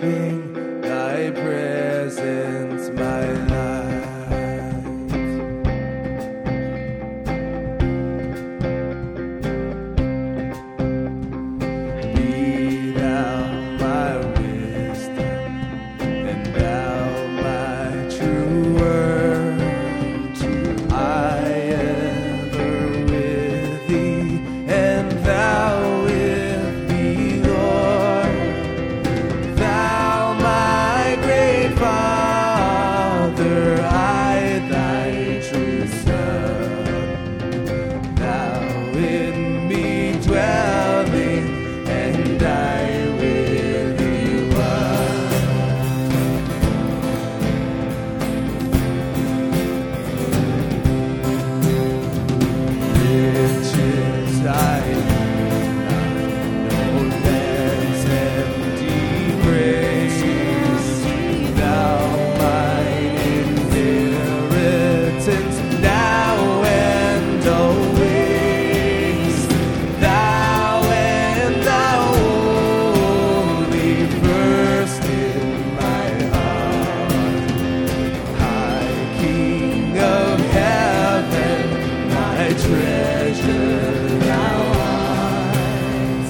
keeping thy presence my life. Be thou my wisdom, and thou my true word. I ever with thee, and thou with me, Lord. Thou my great Father, I thy true Son. Thou in me dwelling, and I with thee one. Riches I no lands empty praise. Thou mine inheritance now and always. Thou and thou only first in my heart. High King of heaven, my treasure thou art.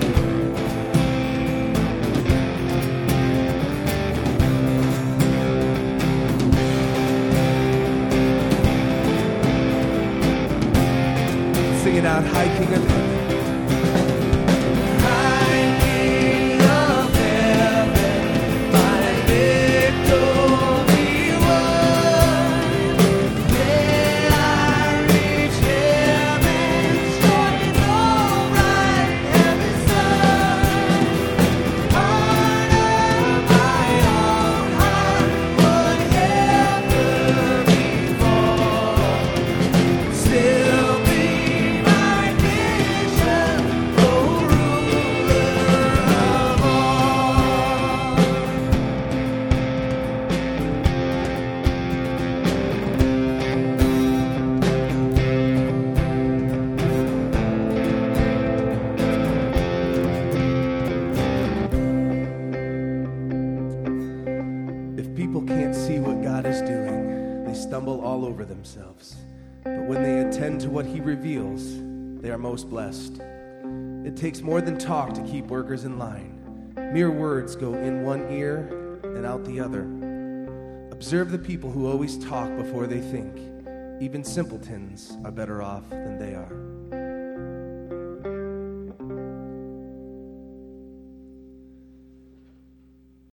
Sing it out, High King of heaven. High King of heaven, my victory won. May I reach heaven's joys, all bright heaven's sun. Honor my own heart would ever before. Still be my vision, O ruler of all. If people can't see what God is doing, they stumble all over themselves. But when they attend to what He reveals, they are most blessed. It takes more than talk to keep workers in line. Mere words go in one ear and out the other. Observe the people who always talk before they think. Even simpletons are better off than they are.